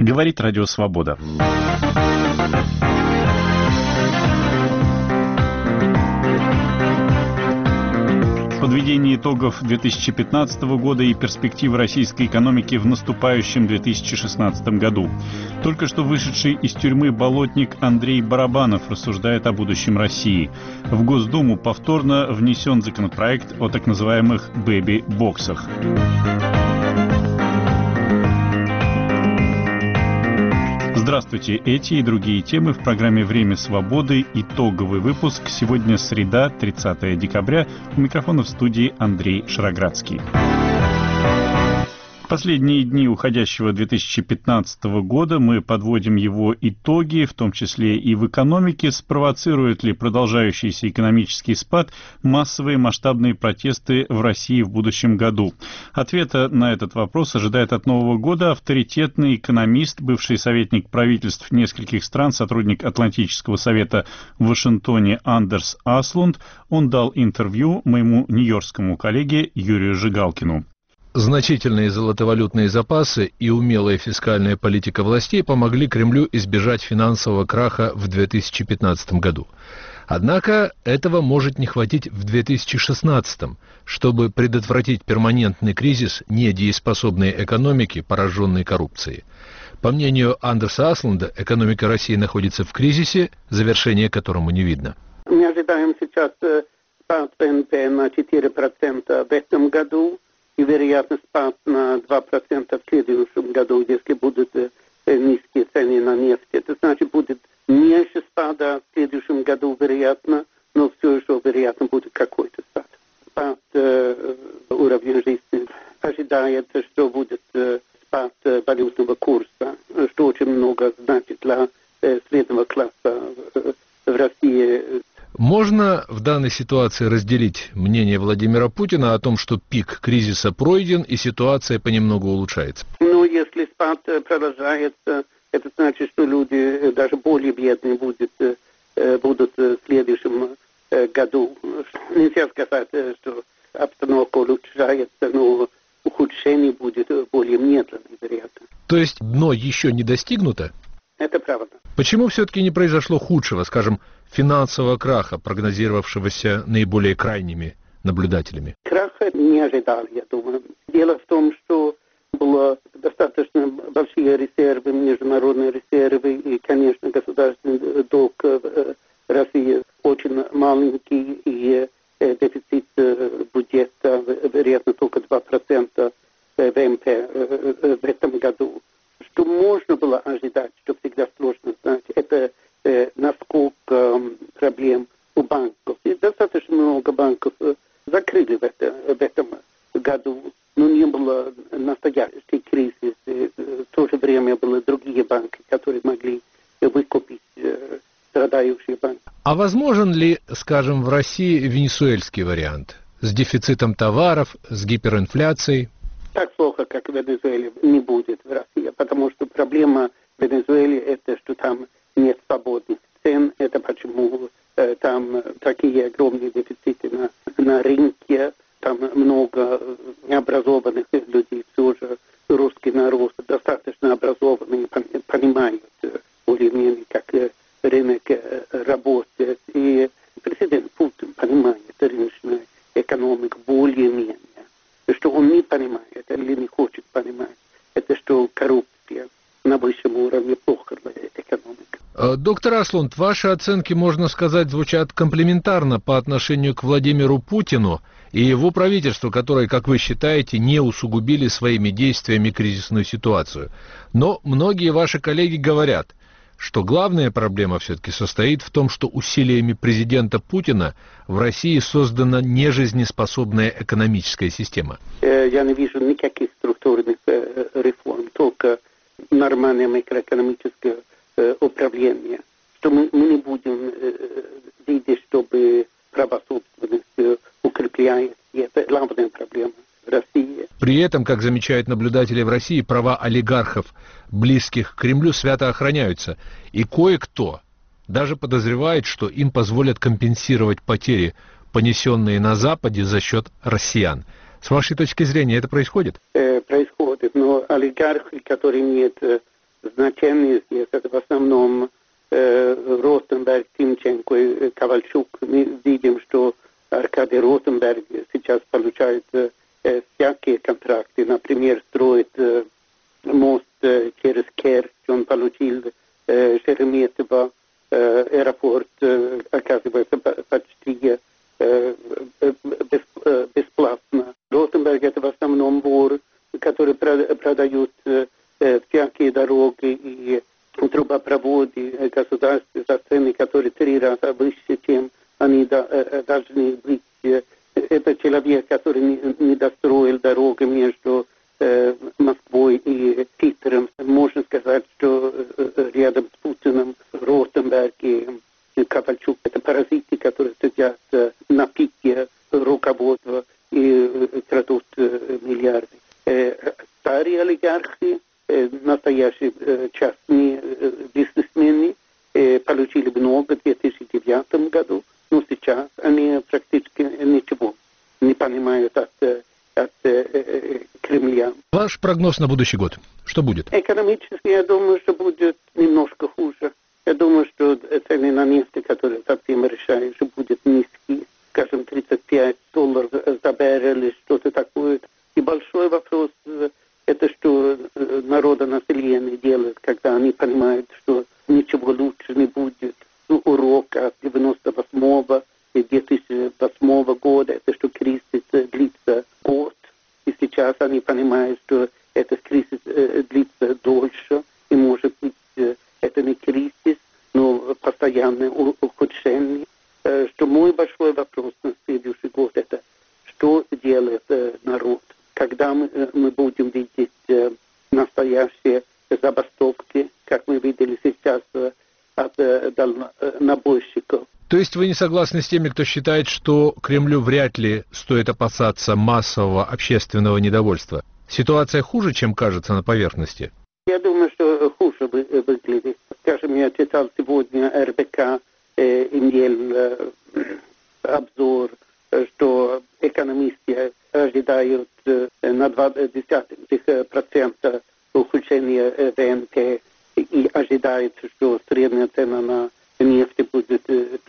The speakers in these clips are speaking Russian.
Говорит Радио Свобода. Подведение итогов 2015 года и перспективы российской экономики в наступающем 2016 году. Только что вышедший из тюрьмы болотник Андрей Барабанов рассуждает о будущем России. В Госдуму повторно внесен законопроект о так называемых бэби-боксах. Здравствуйте! Эти и другие темы в программе «Время свободы». Итоговый выпуск. Сегодня среда, 30 декабря. У микрофона в студии Андрей Шароградский. В последние дни уходящего 2015 года мы подводим его итоги, в том числе и в экономике. Спровоцирует ли продолжающийся экономический спад массовые масштабные протесты в России в будущем году? Ответа на этот вопрос ожидает от Нового года авторитетный экономист, бывший советник правительств нескольких стран, сотрудник Атлантического совета в Вашингтоне Андерс Аслунд. Он дал интервью моему нью-йоркскому коллеге Юрию Жигалкину. Значительные золотовалютные запасы и умелая фискальная политика властей помогли Кремлю избежать финансового краха в 2015 году. Однако этого может не хватить в 2016, чтобы предотвратить перманентный кризис недееспособной экономики, пораженной коррупцией. По мнению Андерса Аслунда, экономика России находится в кризисе, завершения которому не видно. Мы ожидаем сейчас спад ВНП на 4% в этом году. И вероятно спад на 2% в следующем году, если будут низкие цены на нефть. Это значит, будет меньше спада в следующем году, вероятно, но все еще, вероятно, будет какой-то спад. Спад уровня жизни. Ожидается, что будет спад валютного курса, что очень много значит для среднего класса в России. Можно в данной ситуации разделить мнение Владимира Путина о том, что пик кризиса пройден и ситуация понемногу улучшается? Ну, если спад продолжается, это значит, что люди даже более бедные будут в следующем году. Нельзя сказать, что обстановка улучшается, но ухудшение будет более медленное, вероятно. То есть дно еще не достигнуто? Это правда. Почему все-таки не произошло худшего, скажем, финансового краха, прогнозировавшегося наиболее крайними наблюдателями? Краха не ожидали, я думаю. Дело в том, что было достаточно большие резервы, международные резервы, и, конечно, государственный долг России очень маленький, и дефицит бюджета, вероятно, только 2% ВМП в этом году. Что можно было ожидать, что всегда сложно знать, это насколько проблем у банков. И достаточно много банков закрыли в этом году, но не было настоящий кризис. В то же время были другие банки, которые могли выкупить страдающие банки. А возможен ли, скажем, в России венесуэльский вариант? С дефицитом товаров, с гиперинфляцией? Так плохо, как в Венесуэле, не будет в России, потому что проблема в Венесуэле это, что там нет свободных цен, это почему там такие огромные дефициты на рынке, там много необразованных людей, все же русский народ достаточно образованный, понимают более-менее, как рынок работает, и президент Путин понимает рыночную экономику более-менее. Что он не понимает или не хочет понимать, это что коррупция на высшем уровне плохо для экономики. Доктор Аслунд, ваши оценки, можно сказать, звучат комплементарно по отношению к Владимиру Путину и его правительству, которые, как вы считаете, не усугубили своими действиями кризисную ситуацию. Но многие ваши коллеги говорят, что главная проблема все-таки состоит в том, что усилиями президента Путина в России создана нежизнеспособная экономическая система. Я не вижу никаких структурных реформ, только нормальное макроэкономическое управление. Что мы не будем видеть, чтобы право собственности укрепляется. И это главная проблема в России. При этом, как замечают наблюдатели в России, права олигархов, близких к Кремлю, свято охраняются. И кое-кто даже подозревает, что им позволят компенсировать потери, понесенные на Западе за счет россиян. С вашей точки зрения это происходит? Происходит, но олигархи, которые имеют назначения здесь, это в основном Ротенберг, Тимченко и Ковальчук. Мы видим, что Аркадий Ротенберг сейчас получает всякие контракты. Например, строит мост через Керчь, он получил Шереметьево, аэропорт, оказывается, почти бесплатно. Ротенберг — это в основном вор, который продает всякие дороги и трубопроводы государства за цены, которые 3 раза выше, чем они должны быть. Это человек, который не достроил дороги между Москвой и Питером. Можно сказать, что рядом с Путиным Ротенберг и Ковальчук — это паразиты, которые сидят на пике руководства и крадут миллиарды. Старые олигархи, настоящие частные бизнесмены, получили много в 2009 году, но сейчас они практически ничего не понимают от Кремля. Ваш прогноз на будущий год? Что будет? Экономически, я думаю, что будет немножко хуже. Я думаю, что цены на нефть, которые совсем решающие, будут низкие. Скажем, $35 за баррель или что-то такое. И большой вопрос — это что народонаселение делает, когда они понимают, что ничего лучше не будет. Урок от 98 и 2008 года, это что кризис длится год. И сейчас они понимают, что этот кризис длится дольше. И, может быть, это не кризис, но постоянное ухудшение. Что мой большой вопрос на следующий год — это что делает народ. Когда мы будем видеть настоящие забастовки, как мы видели сейчас от дальнобойщиков. То есть вы не согласны с теми, кто считает, что Кремлю вряд ли стоит опасаться массового общественного недовольства? Ситуация хуже, чем кажется на поверхности? Я думаю, что хуже выглядит. Скажем, я читал сегодня РБК имел обзор, что экономисты ожидают на 0,2% ухудшения ВНП и ожидается, что средняя цена на нефть будет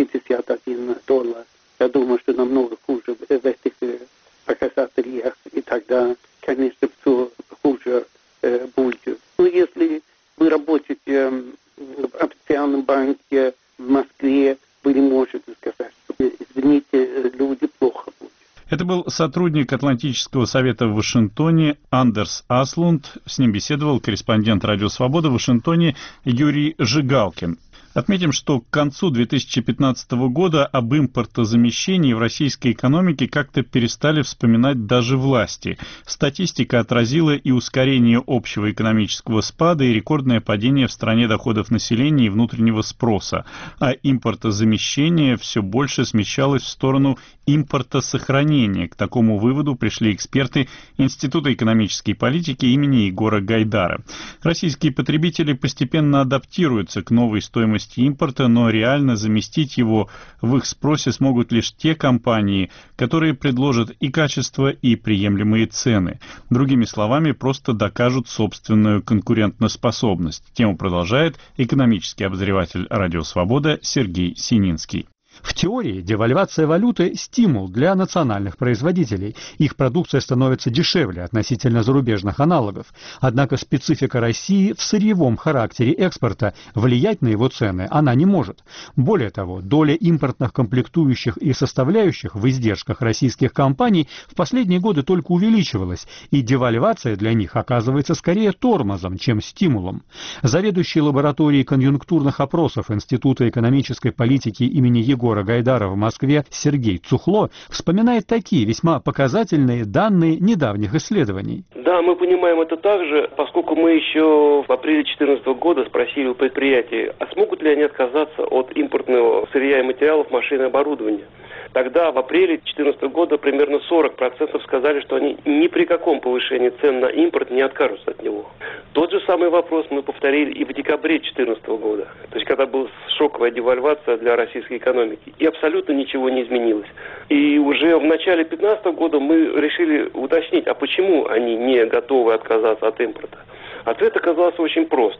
$51. Я думаю, что намного хуже в этих показателях, и тогда, конечно, все хуже будет. Но если вы работаете в официальном банке в Москве, вы не можете сказать, что, извините, люди, плохо будет. Это был сотрудник Атлантического совета в Вашингтоне Андерс Аслунд. С ним беседовал корреспондент «Радио Свобода» в Вашингтоне Юрий Жигалкин. Отметим, что к концу 2015 года об импортозамещении в российской экономике как-то перестали вспоминать даже власти. Статистика отразила и ускорение общего экономического спада, и рекордное падение в стране доходов населения и внутреннего спроса. А импортозамещение все больше смещалось в сторону импортосохранения. К такому выводу пришли эксперты Института экономической политики имени Егора Гайдара. Российские потребители постепенно адаптируются к новой стоимости импорта, но реально заместить его в их спросе смогут лишь те компании, которые предложат и качество, и приемлемые цены. Другими словами, просто докажут собственную конкурентоспособность. Тему продолжает экономический обозреватель «Радио Свобода» Сергей Сининский. В теории девальвация валюты – стимул для национальных производителей. Их продукция становится дешевле относительно зарубежных аналогов. Однако специфика России в сырьевом характере экспорта влиять на его цены она не может. Более того, доля импортных комплектующих и составляющих в издержках российских компаний в последние годы только увеличивалась, и девальвация для них оказывается скорее тормозом, чем стимулом. Заведующий лабораторией конъюнктурных опросов Института экономической политики имени Егора Гайдара в Москве Сергей Цухло вспоминает такие весьма показательные данные недавних исследований. Да, мы понимаем это также, поскольку мы еще в апреле 2014 года спросили у предприятий, а смогут ли они отказаться от импортного сырья и материалов, машин и оборудования. Тогда в апреле 2014 года примерно 40% сказали, что они ни при каком повышении цен на импорт не откажутся от него. Тот же самый вопрос мы повторили и в декабре 2014 года, то есть когда была шоковая девальвация для российской экономики, и абсолютно ничего не изменилось. И уже в начале 2015 года мы решили уточнить, а почему они не готовы отказаться от импорта. Ответ оказался очень прост.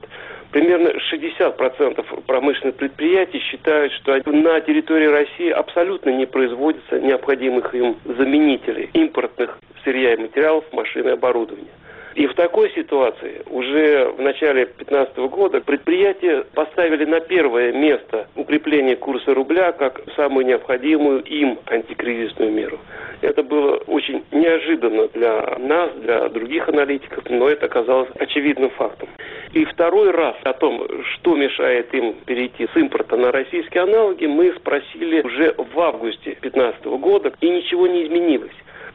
Примерно 60% промышленных предприятий считают, что на территории России абсолютно не производится необходимых им заменителей импортных сырья и материалов, машин и оборудования. И в такой ситуации уже в начале 2015 года предприятия поставили на первое место укрепление курса рубля как самую необходимую им антикризисную меру. Это было очень неожиданно для нас, для других аналитиков, но это оказалось очевидным фактом. И второй раз о том, что мешает им перейти с импорта на российские аналоги, мы спросили уже в августе 2015 года, и ничего не изменилось.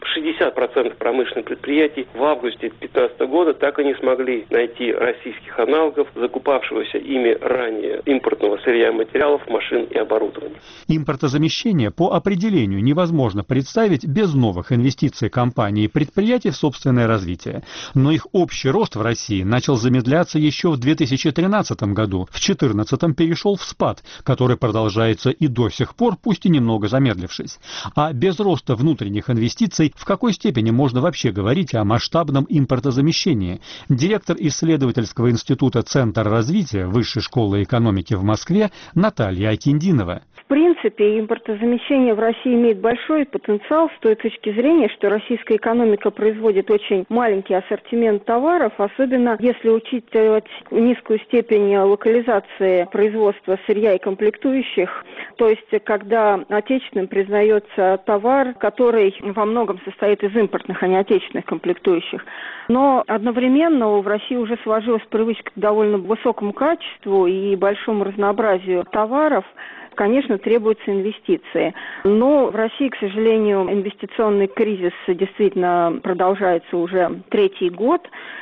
60% промышленных предприятий в августе 2015 года так и не смогли найти российских аналогов, закупавшегося ими ранее импортного сырья и материалов, машин и оборудования. Импортозамещение по определению невозможно представить без новых инвестиций компаний и предприятий в собственное развитие. Но их общий рост в России начал замедляться еще в 2013 году, в 2014 перешел в спад, который продолжается и до сих пор, пусть и немного замедлившись. А без роста внутренних инвестиций в какой степени можно вообще говорить о масштабном импортозамещении? Директор исследовательского института «Центр развития» Высшей школы экономики в Москве Наталья Акиндинова. В принципе, импортозамещение в России имеет большой потенциал с той точки зрения, что российская экономика производит очень маленький ассортимент товаров, особенно если учитывать низкую степень локализации производства сырья и комплектующих, то есть когда отечественным признается товар, который во многом состоит из импортных, а не отечественных комплектующих. Но одновременно в России уже сложилась привычка к довольно высокому качеству и большому разнообразию товаров. Конечно, требуются инвестиции. Но в России, к сожалению, инвестиционный кризис действительно продолжается уже третий год.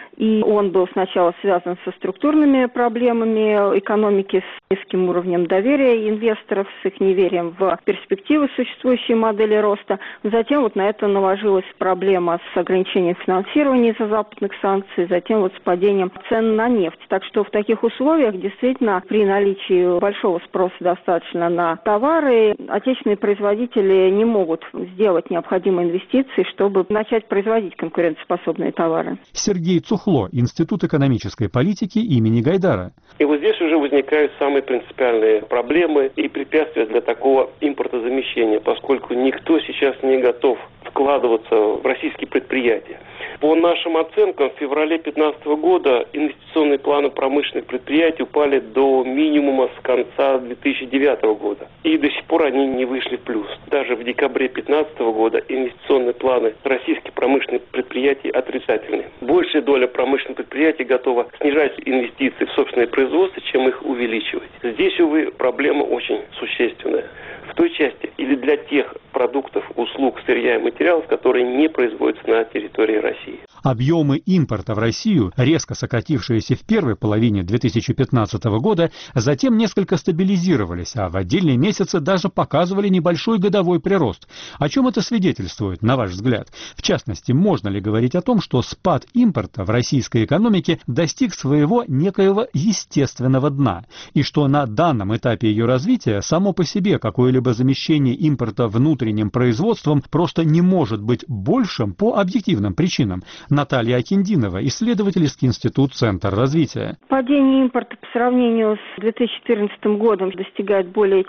И он был сначала связан со структурными проблемами экономики, с низким уровнем доверия инвесторов, с их неверием в перспективы существующей модели роста. Затем вот на это наложилась проблема с ограничением финансирования из-за западных санкций, затем вот с падением цен на нефть. Так что в таких условиях действительно при наличии большого спроса достаточно на товары, отечественные производители не могут сделать необходимые инвестиции, чтобы начать производить конкурентоспособные товары. Сергей Цухло, Институт экономической политики имени Гайдара. И вот здесь уже возникают самые принципиальные проблемы и препятствия для такого импортозамещения, поскольку никто сейчас не готов вкладываться в российские предприятия. По нашим оценкам, в феврале 2015 года инвестиционные планы промышленных предприятий упали до минимума с конца 2009 года. И до сих пор они не вышли в плюс. Даже в декабре 2015 года инвестиционные планы российских промышленных предприятий отрицательны. Большая доля промышленных предприятий готова снижать инвестиции в собственное производство, чем их увеличивать. Здесь, увы, проблема очень существенная. В той части или для тех продуктов, услуг, сырья и материалов, которые не производятся на территории России. Объемы импорта в Россию, резко сократившиеся в первой половине 2015 года, затем несколько стабилизировались, а в отдельные месяцы даже показывали небольшой годовой прирост. О чем это свидетельствует, на ваш взгляд? В частности, можно ли говорить о том, что спад импорта в российской экономике достиг своего некоего естественного дна, и что на данном этапе ее развития само по себе какое-либо замещение импорта внутренним производством просто не может быть большим по объективным причинам? Наталья Акиндинова, исследовательский институт «Центр развития». Падение импорта по сравнению с 2014 годом достигает более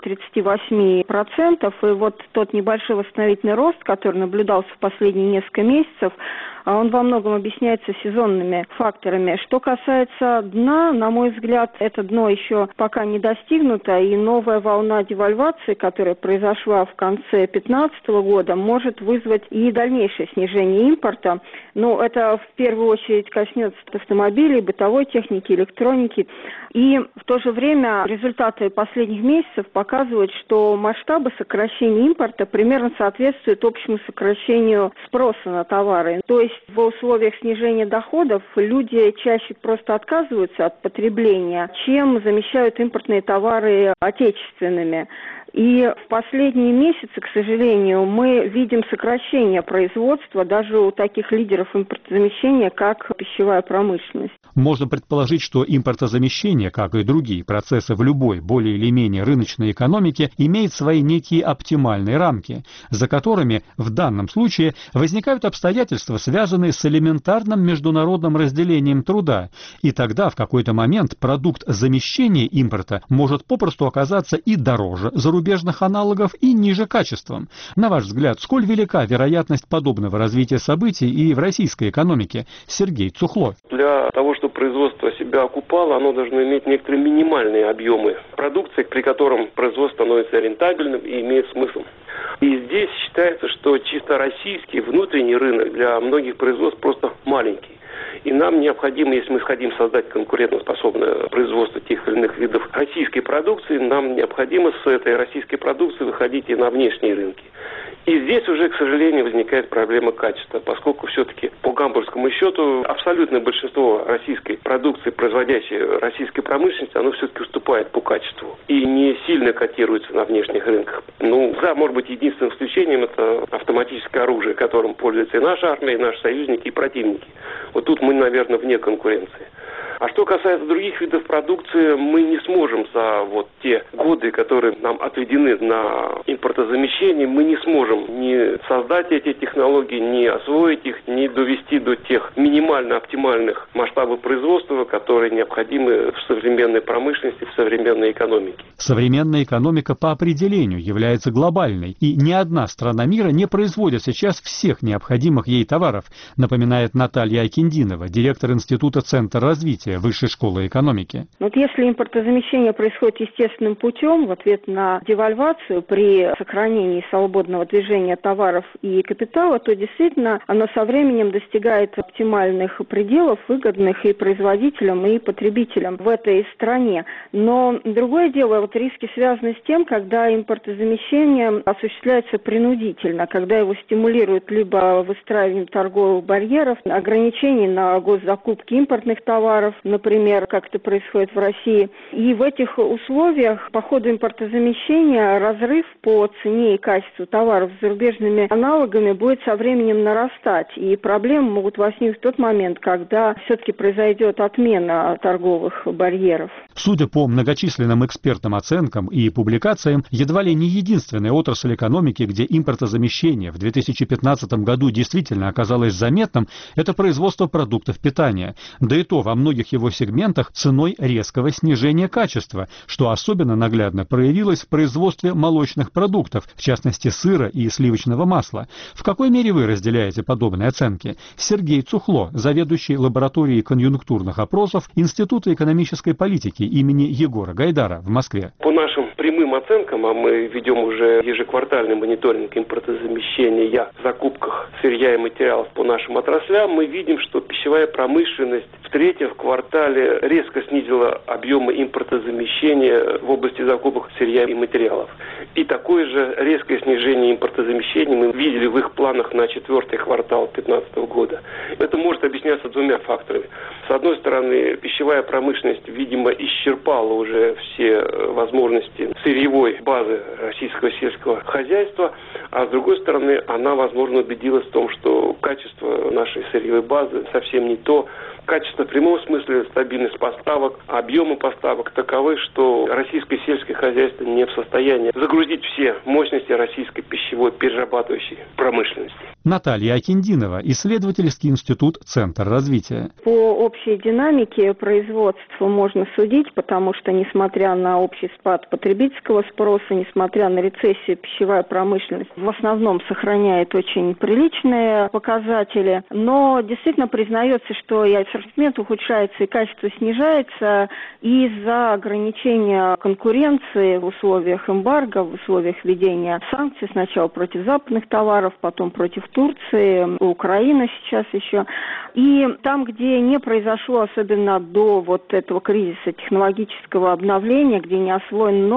38%. И вот тот небольшой восстановительный рост, который наблюдался в последние несколько месяцев, он во многом объясняется сезонными факторами. Что касается дна, на мой взгляд, это дно еще пока не достигнуто, и новая волна девальвации, которая произошла в конце 2015 года, может вызвать и дальнейшее снижение импорта. Но это в первую очередь коснется автомобилей, бытовой техники, электроники. И в то же время результаты последних месяцев показывают, что масштабы сокращения импорта примерно соответствуют общему сокращению спроса на товары. То есть в условиях снижения доходов люди чаще просто отказываются от потребления, чем замещают импортные товары отечественными. И в последние месяцы, к сожалению, мы видим сокращение производства даже у таких лидеров импортозамещения, как пищевая промышленность. Можно предположить, что импортозамещение, как и другие процессы в любой более или менее рыночной экономике, имеет свои некие оптимальные рамки, за которыми в данном случае возникают обстоятельства, связанные с элементарным международным разделением труда, и тогда в какой-то момент продукт замещения импорта может попросту оказаться и дороже зарубежных аналогов, и ниже качеством. На ваш взгляд, сколь велика вероятность подобного развития событий и в российской экономике? Сергей Цухло. Для того, чтобы производство себя окупало, оно должно иметь некоторые минимальные объемы продукции, при котором производство становится рентабельным и имеет смысл. И здесь считается, что чисто российский внутренний рынок для многих производств просто маленький. И нам необходимо, если мы хотим создать конкурентоспособное производство тех или иных видов российской продукции, нам необходимо с этой российской продукции выходить и на внешние рынки. И здесь уже, к сожалению, возникает проблема качества, поскольку все-таки по гамбургскому счету абсолютное большинство российской продукции, производящей российской промышленности, оно все-таки уступает по качеству и не сильно котируется на внешних рынках. Может быть, единственным исключением это автоматическое оружие, которым пользуется и наша армия, и наши союзники, и противники. Вот тут мы, наверное, вне конкуренции. А что касается других видов продукции, мы не сможем за те годы, которые нам отведены на импортозамещение, мы не сможем ни создать эти технологии, ни освоить их, ни довести до тех минимально оптимальных масштабов производства, которые необходимы в современной промышленности, в современной экономике. Современная экономика по определению является глобальной, и ни одна страна мира не производит сейчас всех необходимых ей товаров, напоминает Наталья Акиндинова, директор Института Центр развития Высшей школы экономики. Если импортозамещение происходит естественным путем, в ответ на девальвацию при сохранении свободного движения товаров и капитала, то действительно оно со временем достигает оптимальных пределов, выгодных и производителям, и потребителям в этой стране. Но другое дело, риски связаны с тем, когда импортозамещение осуществляется принудительно, когда его стимулируют либо выстраиванием торговых барьеров, ограничений на госзакупки импортных товаров, например, как это происходит в России. И в этих условиях по ходу импортозамещения разрыв по цене и качеству товаров с зарубежными аналогами будет со временем нарастать. И проблемы могут возникнуть в тот момент, когда все-таки произойдет отмена торговых барьеров. Судя по многочисленным экспертным оценкам и публикациям, едва ли не единственная отрасль экономики, где импортозамещение в 2015 году действительно оказалось заметным, это производство продуктов питания. Да и то во многих его сегментах ценой резкого снижения качества, что особенно наглядно проявилось в производстве молочных продуктов, в частности сыра и сливочного масла. В какой мере вы разделяете подобные оценки? Сергей Цухло, заведующий лабораторией конъюнктурных опросов Института экономической политики имени Егора Гайдара в Москве. По нашим прямым оценкам, а мы ведем уже ежеквартальный мониторинг импортозамещения в закупках сырья и материалов по нашим отраслям, мы видим, что пищевая промышленность в третьем квартале резко снизила объемы импортозамещения в области закупок сырья и материалов. И такое же резкое снижение импортозамещения мы видели в их планах на четвертый квартал 2015 года. Это может объясняться двумя факторами. С одной стороны, пищевая промышленность, видимо, исчерпала уже все возможности сырьевой базы российского сельского хозяйства, а с другой стороны, она, возможно, убедилась в том, что качество нашей сырьевой базы совсем не то. Качество в прямом смысле, стабильность поставок, объемы поставок таковы, что российское сельское хозяйство не в состоянии загрузить все мощности российской пищевой перерабатывающей промышленности. Наталья Акиндинова, исследовательский институт Центр развития. По общей динамике производства можно судить, потому что, несмотря на общий спад потребительского спроса, несмотря на рецессию, пищевая промышленность в основном сохраняет очень приличные показатели, но действительно признается, что и ассортимент ухудшается, и качество снижается из-за ограничения конкуренции в условиях эмбарго, в условиях введения санкций сначала против западных товаров, потом против Турции, Украины сейчас еще. И там, где не произошло, особенно до этого кризиса технологического обновления, где не освоены новые технологии,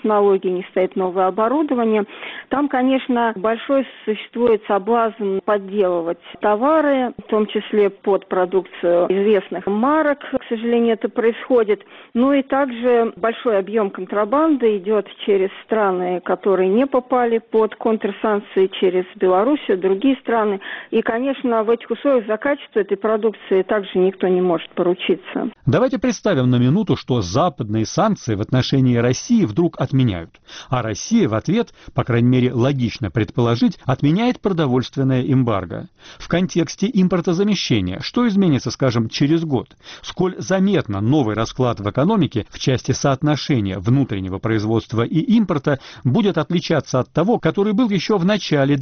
технологии, не стоит новое оборудование. Там, конечно, большой существует соблазн подделывать товары, в том числе под продукцию известных марок. К сожалению, это происходит. Ну и также большой объем контрабанды идет через страны, которые не попали под контрсанкции, через Белоруссию, другие страны. И, конечно, в этих условиях за качество этой продукции также никто не может поручиться. Давайте представим на минуту, что западные санкции в отношении России вдруг отменяют. А Россия в ответ, по крайней мере логично предположить, отменяет продовольственное эмбарго. В контексте импортозамещения что изменится, скажем, через год? Сколь заметно новый расклад в экономике в части соотношения внутреннего производства и импорта будет отличаться от того, который был еще в начале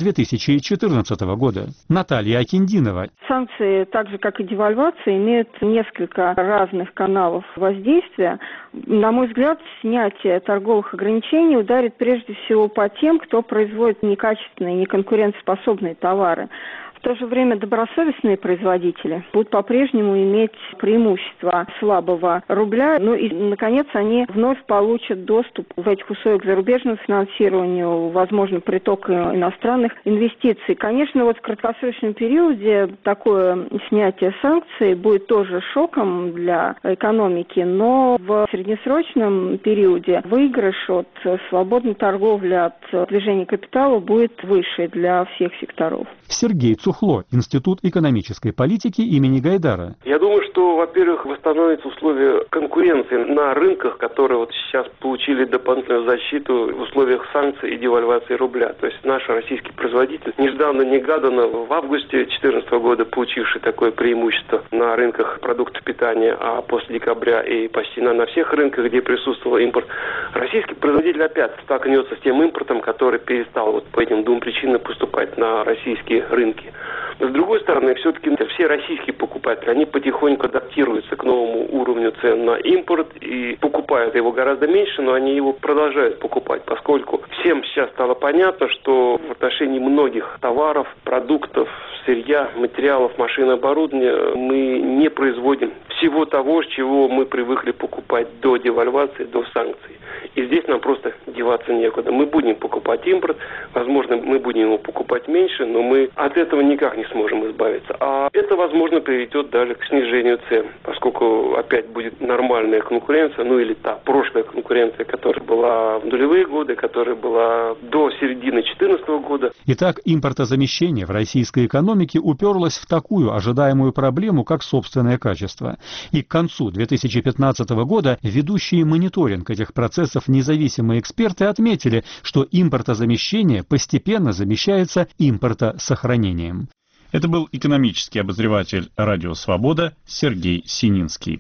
2014 года? Наталья Акиндинова. Санкции, так же как и девальвация, имеют несколько разных каналов воздействия. На мой взгляд, снятие торговых ограничений ударит прежде всего по тем, кто производит некачественные, неконкурентоспособные товары. В то же время добросовестные производители будут по-прежнему иметь преимущество слабого рубля. Ну и, наконец, они вновь получат доступ в этих условиях к зарубежному финансированию, возможно, приток иностранных инвестиций. Конечно, вот в краткосрочном периоде такое снятие санкций будет тоже шоком для экономики, но в среднесрочном периоде выигрыш от свободной торговли, от движения капитала будет выше для всех секторов. Сергей Цухло, Институт экономической политики имени Гайдара. Я думаю, что, во-первых, восстановятся условия конкуренции на рынках, которые вот сейчас получили дополнительную защиту в условиях санкций и девальвации рубля. То есть наш российский производитель нежданно-негаданно в августе 2014 года, получивший такое преимущество на рынках продуктов питания, а после декабря и почти на всех рынках, где присутствовал импорт, российский производитель опять столкнется с тем импортом, который перестал вот по этим двум причинам поступать на российские рынки. Но, с другой стороны, все-таки все российские покупатели, они потихоньку адаптируются к новому уровню цен на импорт и покупают его гораздо меньше, но они его продолжают покупать, поскольку всем сейчас стало понятно, что в отношении многих товаров, продуктов, сырья, материалов, машин и оборудования мы не производим всего того, с чего мы привыкли покупать до девальвации, до санкций. И здесь нам просто деваться некуда. Мы будем покупать импорт, возможно, мы будем его покупать меньше, но мы от этого никак не сможем избавиться. А это, возможно, приведет даже к снижению цен, поскольку опять будет нормальная конкуренция, ну или та прошлая конкуренция, которая была в нулевые годы, которая была до середины 2014 года. Итак, импортозамещение в российской экономике уперлось в такую ожидаемую проблему, как собственное качество. И к концу 2015 года ведущие мониторинг этих процессов независимые эксперты отметили, что импортозамещение постепенно замещается импортосохранением. Это был экономический обозреватель «Радио Свобода» Сергей Сининский.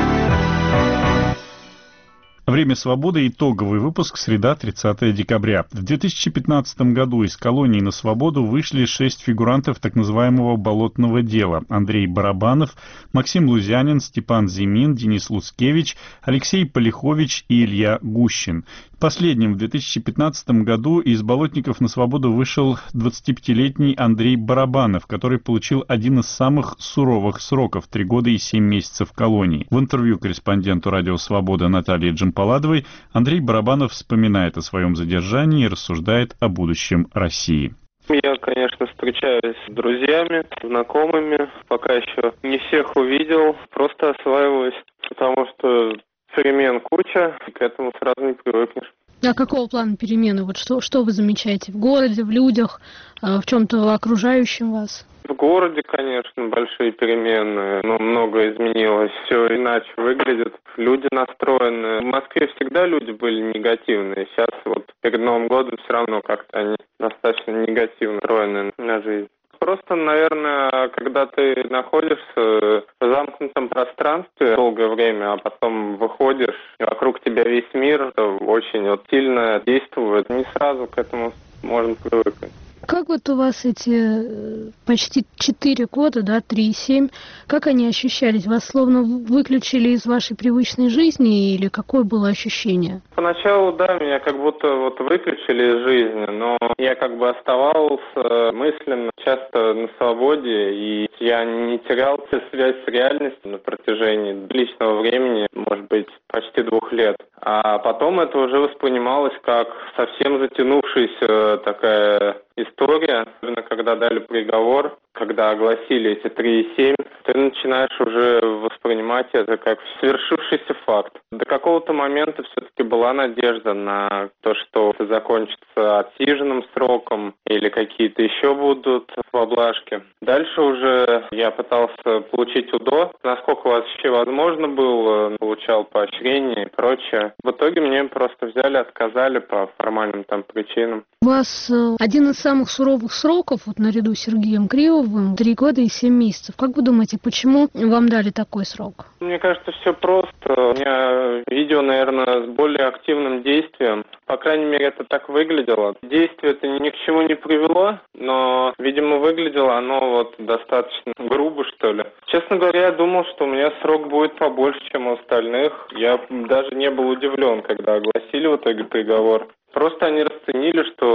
Время свободы. Итоговый выпуск. Среда, 30 декабря. В 2015 году из колонии на свободу вышли 6 фигурантов так называемого «болотного дела». Андрей Барабанов, Максим Лузянин, Степан Зимин, Денис Луцкевич, Алексей Полихович и Илья Гущин. Последним в 2015 году из болотников на свободу вышел 25-летний Андрей Барабанов, который получил один из самых суровых сроков – 3 года и 7 месяцев в колонии. В интервью корреспонденту «Радио Свобода» Наталье Джампаладовой Андрей Барабанов вспоминает о своем задержании и рассуждает о будущем России. Я, конечно, встречаюсь с друзьями, знакомыми. Пока еще не всех увидел, просто осваиваюсь, потому что перемен куча, и к этому сразу не привыкнешь. А какого плана перемены? Вот что вы замечаете в городе, в людях, в чем-то окружающем вас? В городе, конечно, большие перемены, но многое изменилось, все иначе выглядит. Люди настроены. В Москве всегда люди были негативные. Сейчас вот перед Новым годом все равно как-то они достаточно негативно настроены на жизнь. Просто, наверное, когда ты находишься в замкнутом пространстве долгое время, а потом выходишь, и вокруг тебя весь мир, это очень сильно действует. Не сразу к этому можно привыкнуть. Как вот у вас эти почти 4 года, 3,7, как они ощущались? Вас словно выключили из вашей привычной жизни или какое было ощущение? Поначалу, да, меня как будто выключили из жизни, но я оставался мысленно часто на свободе, и я не терял связь с реальностью на протяжении длительного времени, может быть, почти 2 лет. А потом это уже воспринималось как совсем затянувшаяся такая история. Особенно когда дали приговор, когда огласили эти 3,7, ты начинаешь уже воспринимать это как свершившийся факт. До какого-то момента все-таки была надежда на то, что это закончится отсиженным сроком или какие-то еще будут поблажки. Дальше уже я пытался получить УДО, насколько вообще возможно было, получал поощрение и прочее. В итоге мне просто взяли, отказали по формальным там причинам. У вас один из самых суровых сроков, вот наряду с Сергеем Кривовым, 3 года и 7 месяцев. Как вы думаете, почему вам дали такой срок? Мне кажется, все просто. У меня видео, наверное, с более активным действием. По крайней мере, это так выглядело. Действие это ни к чему не привело, но, видимо, выглядело оно вот достаточно грубо, что ли. Честно говоря, я думал, что у меня срок будет побольше, чем у остальных. Я даже не был удивлен, когда огласили в итоге приговор. Просто они расценили, что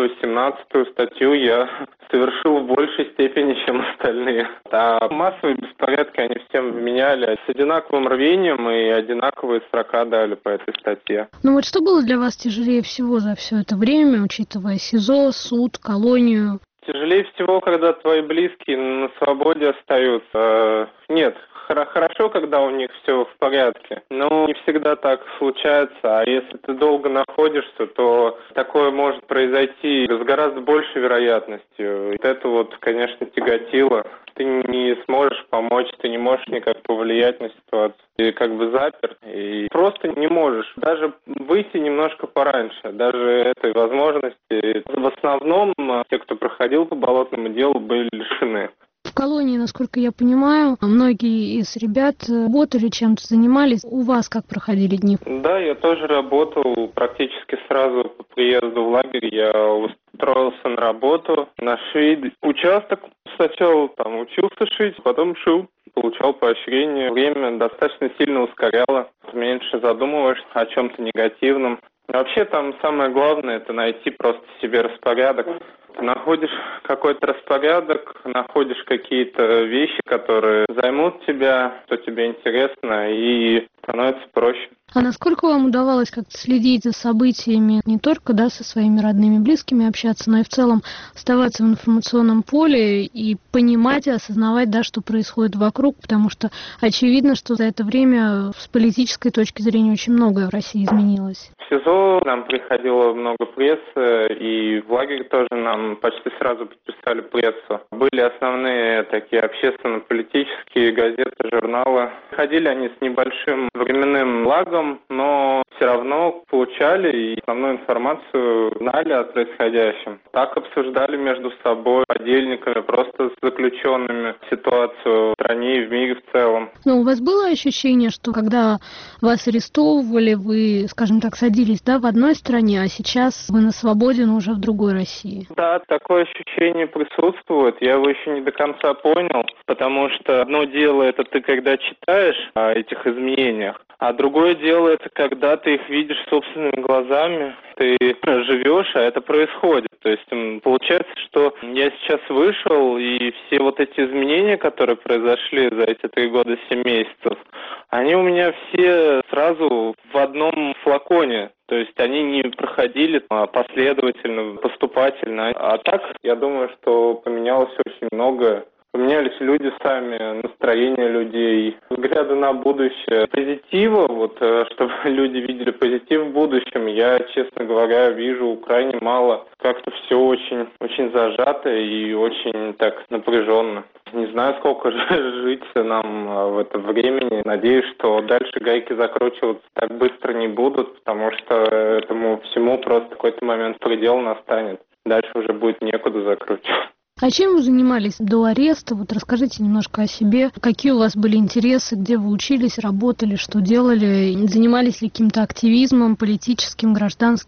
318-ю статью я совершил в большей степени, чем остальные. А массовые беспорядки они всем вменяли с одинаковым рвением и одинаковые срока дали по этой статье. Ну вот что было для вас тяжелее всего за все это время, учитывая СИЗО, суд, колонию? Тяжелее всего, когда твои близкие на свободе остаются. Нет. Хорошо, когда у них все в порядке, но не всегда так случается, а если ты долго находишься, то такое может произойти с гораздо большей вероятностью. И это вот, конечно, тяготило. Ты не сможешь помочь, ты не можешь никак повлиять на ситуацию. Ты как бы заперт и просто не можешь даже выйти немножко пораньше. Даже этой возможности. В основном те, кто проходил по болотному делу, были лишены. В колонии, насколько я понимаю, многие из ребят работали, чем-то занимались. У вас как проходили дни? Да, я тоже работал практически сразу по приезду в лагерь. Я устроился на работу, на швейный участок. Сначала там учился шить, потом шил, получал поощрение. Время достаточно сильно ускоряло. Меньше задумываешься о чем-то негативном. Вообще там самое главное – это найти просто себе распорядок. Ты находишь какой-то распорядок, находишь какие-то вещи, которые займут тебя, что тебе интересно, и становится проще. А насколько вам удавалось как-то следить за событиями, не только со своими родными, близкими общаться, но и в целом оставаться в информационном поле и понимать и осознавать, что происходит вокруг, потому что очевидно, что за это время с политической точки зрения очень многое в России изменилось. В СИЗО нам приходило много прессы, и в лагере тоже нам почти сразу подписали прессу. Были основные такие общественно-политические газеты, журналы. Ходили они с небольшим временным лагом, но все равно получали и основную информацию знали о происходящем. Так обсуждали между собой, отдельниками, просто с заключенными ситуацию в стране и в мире в целом. Но у вас было ощущение, что когда вас арестовывали, вы, скажем так, садились в одной стране, а сейчас вы на свободе, но уже в другой России? Да, такое ощущение присутствует. Я его еще не до конца понял, потому что одно дело это ты когда читаешь о этих изменениях, а другое дело это когда ты их видишь собственными глазами, ты живешь, а это происходит. То есть получается, что я сейчас вышел, и все вот эти изменения, которые произошли за эти 3 года 7 месяцев, они у меня все сразу в одном флаконе. То есть они не проходили последовательно, поступательно. А так, я думаю, что поменялось очень многое. Поменялись люди сами, настроение людей, взгляды на будущее. Позитива, чтобы люди видели позитив в будущем, я, честно говоря, вижу крайне мало. Как-то все очень, очень зажато и очень так напряженно. Не знаю, сколько жить нам в это времени. Надеюсь, что дальше гайки закручиваться так быстро не будут, потому что этому всему просто в какой-то момент предел настанет. Дальше уже будет некуда закручивать. А чем вы занимались до ареста? Расскажите немножко о себе. Какие у вас были интересы, где вы учились, работали, что делали? Занимались ли каким-то активизмом, политическим, гражданским?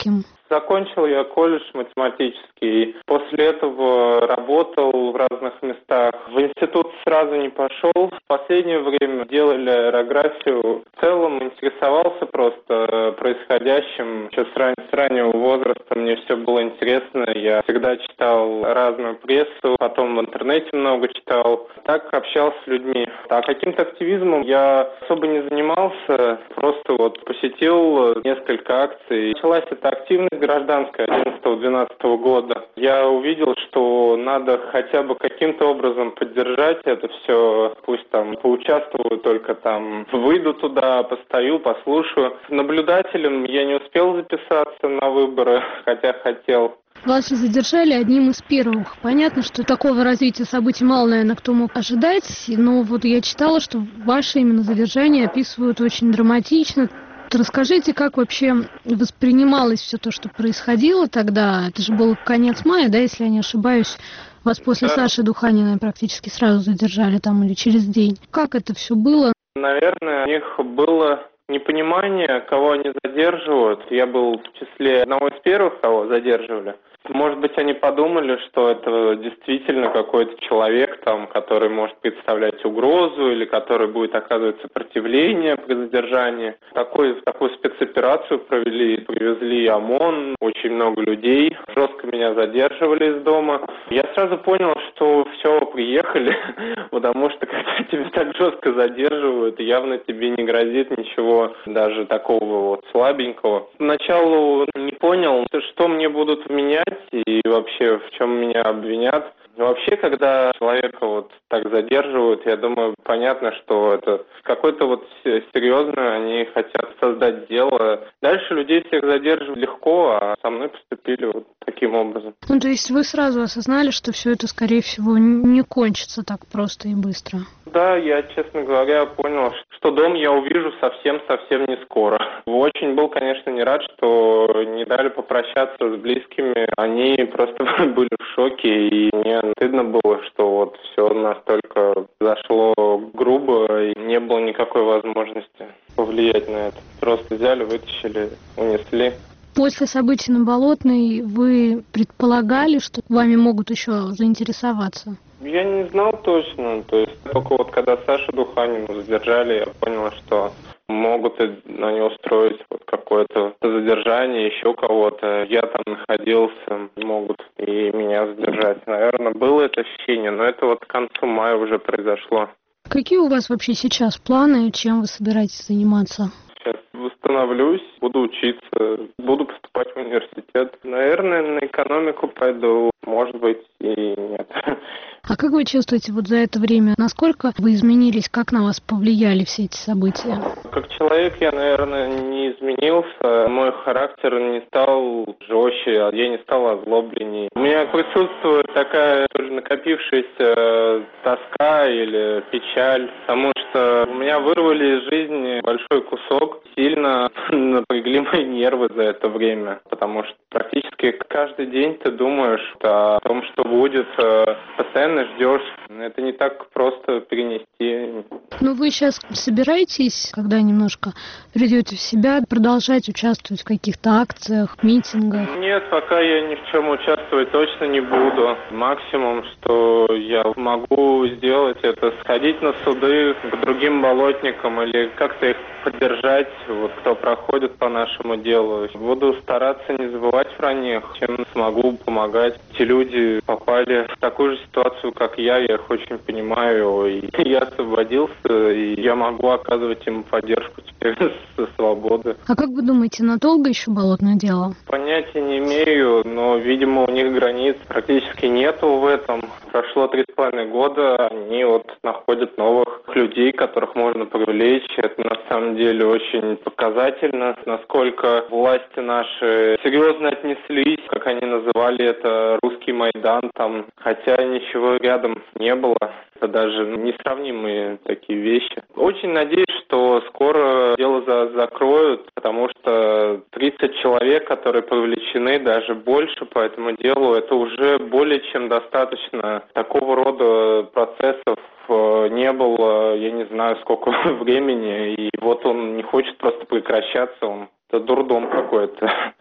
Закончил я колледж математический. После этого работал в разных местах. В институт сразу не пошел. В последнее время делали аэрографию. В целом интересовался просто происходящим. Еще с раннего возраста мне все было интересно. Я всегда читал разную прессу, потом в интернете много читал. Так общался с людьми. А каким-то активизмом я особо не занимался. Просто посетил несколько акций. Началась эта активность гражданская 11-12 года. Я увидел, что надо хотя бы каким-то образом поддержать это все. Пусть там поучаствую, только там выйду туда, постою, послушаю. Наблюдателем я не успел записаться на выборы, хотя хотел. Вас же задержали одним из первых. Понятно, что такого развития событий мало, наверное, кто мог ожидать, но я читала, что ваше именно задержание описывают очень драматично. Расскажите, как вообще воспринималось все то, что происходило тогда? Это же был конец мая, да, если я не ошибаюсь. Вас после Саши Духаниной практически сразу задержали там или через день. Как это все было? Наверное, у них было непонимание, кого они задерживают. Я был в числе одного из первых, кого задерживали. Может быть, они подумали, что это действительно какой-то человек, который может представлять угрозу или который будет оказывать сопротивление при задержании. Такую спецоперацию провели, привезли ОМОН, очень много людей. Жестко меня задерживали из дома. Я сразу понял, что все, приехали, потому что когда тебя так жестко задерживают, явно тебе не грозит ничего, даже такого слабенького. Поначалу не понял, что мне будут вменять и вообще в чем меня обвинят. Вообще, когда человека так задерживают, я думаю, понятно, что это какое-то серьезное, они хотят создать дело. Дальше людей всех задерживают легко, а со мной поступили таким образом. То есть вы сразу осознали, что все это, скорее всего, не кончится так просто и быстро? Да, я, честно говоря, понял, что дом я увижу совсем не скоро. Очень был, конечно, не рад, что не дали попрощаться с близкими. Они просто были в шоке, и мне стыдно было, что все настолько зашло грубо, и не было никакой возможности повлиять на это. Просто взяли, вытащили, унесли. После событий на Болотной вы предполагали, что вами могут еще заинтересоваться? Я не знал точно. То есть только когда Сашу Духанину задержали, я понял, что могут они устроить какое-то задержание, еще кого-то. Я там находился, могут и меня задержать. Наверное, было это ощущение, но это к концу мая уже произошло. Какие у вас вообще сейчас планы, чем вы собираетесь заниматься? Сейчас восстановлюсь, буду учиться, буду поступать в университет. Наверное, на экономику пойду, может быть, и нет. А как вы чувствуете за это время, насколько вы изменились, как на вас повлияли все эти события? Как человек я, наверное, не изменился. Мой характер не стал жестче, я не стал озлобленней. У меня присутствует такая тоже накопившаяся тоска или печаль, потому что у меня вырвали из жизни большой кусок. Сильно напрягли мои нервы за это время, потому что практически каждый день ты думаешь о том, что будет, постоянно ждешь. Это не так просто перенести. Вы сейчас собираетесь, когда немножко придете в себя, продолжать участвовать в каких-то акциях, митингах? Нет, пока я ни в чем участвовать точно не буду. Максимум, что я могу сделать, это сходить на суды к другим болотникам или как-то их поддержать, кто проходит по нашему делу. Буду стараться не забывать про них, чем смогу помогать. Эти люди попали в такую же ситуацию, как я их очень понимаю, и я освободился, и я могу оказывать им поддержку теперь со свободы. А как вы думаете, надолго еще Болотное дело? Понятия не имею, но, видимо, у них границ практически нету в этом. Прошло 3,5 года, они находят новых людей, которых можно привлечь. Это на самом деле очень показательно, насколько власти наши серьезно отнеслись, как они называли это, русский Майдан, хотя ничего рядом не было. Это даже несравнимые такие вещи. Очень надеюсь, что скоро дело закроют, потому что 30 человек, которые привлечены, даже больше по этому делу, это уже более чем достаточно. Такого рода процессов не было, я не знаю, сколько времени, и он не хочет просто прекращаться, это дурдом какой-то.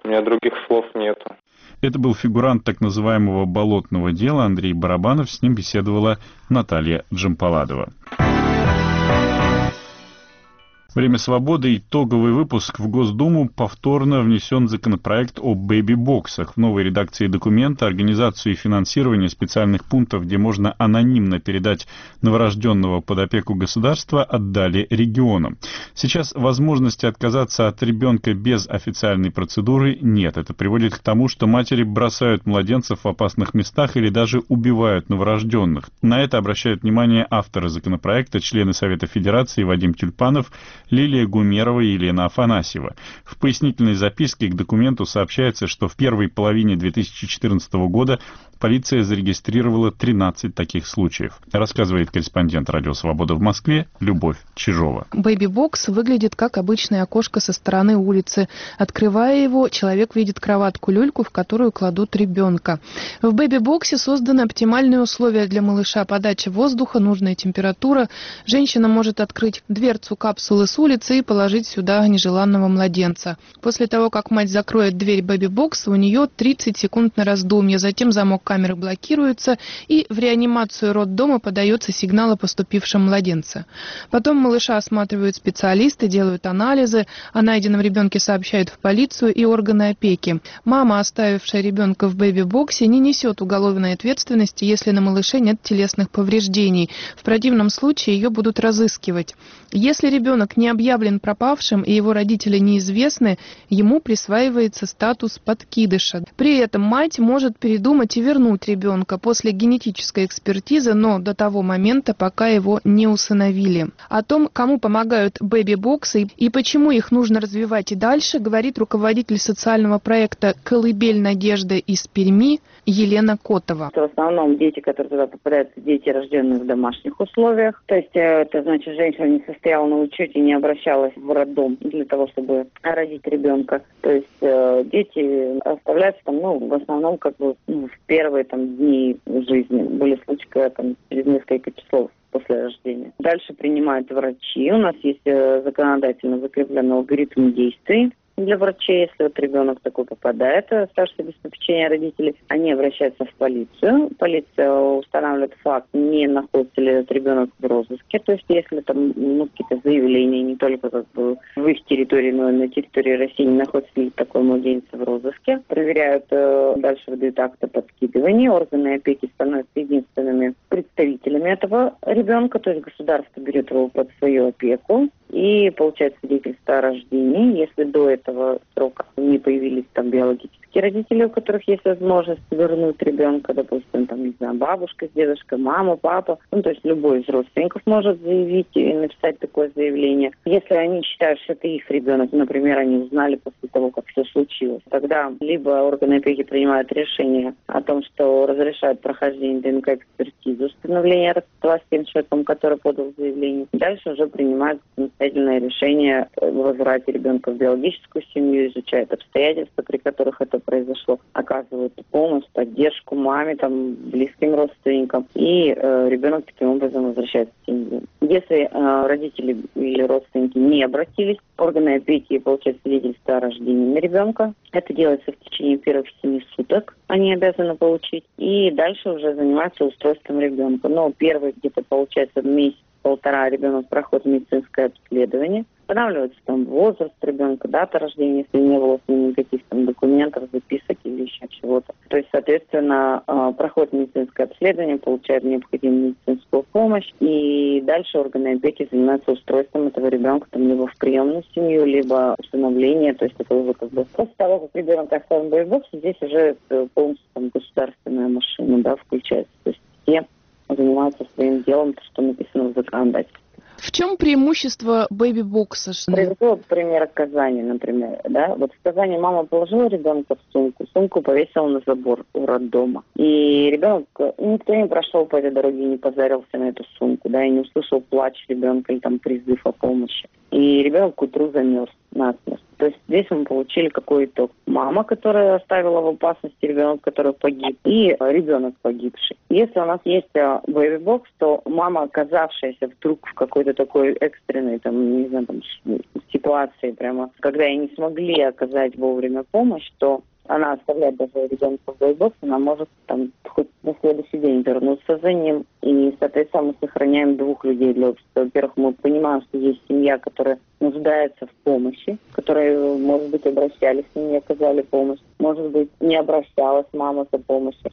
У меня других слов нету. Это был фигурант так называемого болотного дела Андрей Барабанов. С ним беседовала Наталья Джампаладова. Время свободы. Итоговый выпуск. В Госдуму повторно внесен законопроект о бэби-боксах. В новой редакции документа организацию и финансирование специальных пунктов, где можно анонимно передать новорожденного под опеку государства, отдали регионам. Сейчас возможности отказаться от ребенка без официальной процедуры нет. Это приводит к тому, что матери бросают младенцев в опасных местах или даже убивают новорожденных. На это обращают внимание авторы законопроекта, члены Совета Федерации Вадим Тюльпанов, Лилия Гумерова и Елена Афанасьева. В пояснительной записке к документу сообщается, что в первой половине 2014 года полиция зарегистрировала 13 таких случаев. Рассказывает корреспондент «Радио Свобода» в Москве Любовь Чижова. Бэби-бокс выглядит как обычное окошко со стороны улицы. Открывая его, человек видит кроватку-люльку, в которую кладут ребенка. В бэби-боксе созданы оптимальные условия для малыша: подача воздуха, нужная температура. Женщина может открыть дверцу капсулы с улицы и положить сюда нежеланного младенца. После того, как мать закроет дверь бэби-бокса, у нее 30 секунд на раздумье, затем замок камеры блокируется, и в реанимацию роддома подается сигнал о поступившем младенце. Потом малыша осматривают специалисты, делают анализы, о найденном ребенке сообщают в полицию и органы опеки. Мама, оставившая ребенка в бэби-боксе, не несет уголовной ответственности, если на малыше нет телесных повреждений. В противном случае ее будут разыскивать. Если ребенок не объявлен пропавшим и его родители неизвестны, ему присваивается статус подкидыша. При этом мать может передумать и вернуть ребенка после генетической экспертизы, но до того момента, пока его не усыновили. О том, кому помогают бэби-боксы и почему их нужно развивать и дальше, говорит руководитель социального проекта «Колыбель надежды» из Перми Елена Котова. В основном дети, которые туда попадают, дети, рожденные в домашних условиях. То есть это значит, женщина не состояла на учете, не обращалась в роддом для того, чтобы родить ребенка. То есть дети оставляются там, в основном в первые дни жизни. Были случаи, когда через несколько часов после рождения. Дальше принимают врачи. У нас есть законодательно закрепленный алгоритм действий для врачей. Если ребенок такой попадает, оставшийся без попечения родителей, они обращаются в полицию. Полиция устанавливает факт, не находится ли этот ребенок в розыске. То есть, если какие-то заявления не только в их территории, но и на территории России, не находится ли такой младенец в розыске. Проверяют, дальше выдают акты подкидывания. Органы опеки становятся единственными представителями этого ребенка. То есть, государство берет его под свою опеку и получает свидетельство о рождении. Если до этого срока не появились биологические родители, у которых есть возможность вернуть ребенка, допустим, бабушка с дедушкой, мама, папа, то есть любой из родственников может заявить и написать такое заявление. Если они считают, что это их ребенок, например, они узнали после того, как все случилось, тогда либо органы опеки принимают решение о том, что разрешают прохождение ДНК-экспертизы, установление родства с тем человеком, который подал заявление. Дальше уже принимают самостоятельное решение о возврате ребенка в биологическую семью, изучают обстоятельства, при которых это произошло, оказывают помощь, поддержку маме, близким родственникам, и ребенок таким образом возвращается в семью. Если родители или родственники не обратились, органы опеки получают свидетельство о рождении ребенка. Это делается в течение первых 7 суток, они обязаны получить, и дальше уже занимаются устройством ребенка. Но первый где-то получается месяц-полтора ребенок проходит медицинское обследование, устанавливается возраст ребенка, дата рождения, если не было с ним никаких документов, записок или еще чего-то. То есть, соответственно, проходит медицинское обследование, получает необходимую медицинскую помощь, и дальше органы опеки занимаются устройством этого ребенка либо в приемную семью, либо усыновление. То есть это уже после того, как ребенок оставлен в бэби-боксе, здесь уже полностью государственная машина включается. То есть все занимаются своим делом, то, что написано в законодательстве. В чем преимущество бэби-бокса? Приведу пример Казани, например. В Казани мама положила ребенка в сумку повесила на забор у роддома. И ребенок, никто не прошел по этой дороге, не позарился на эту сумку, и не услышал плач ребенка или призыв о помощи. И ребенок к утру замерз насмерть. То есть здесь мы получили какой итог. Мама, которая оставила в опасности ребенка, который погиб, и ребенок погибший. Если у нас есть бэби-бокс, то мама, оказавшаяся вдруг в какой-то такой экстренной, ситуации, прямо, когда ей не смогли оказать вовремя помощь, то она оставляет даже ребенка в бэби-бокс, она может хоть на следующий день вернуться за ним. И, соответственно, мы сохраняем 2 людей для общества. Во-первых, мы понимаем, что есть семья, которая нуждается в помощи, которые, может быть, обращались к ним и оказали помощь. Может быть, не обращалась мама за помощью.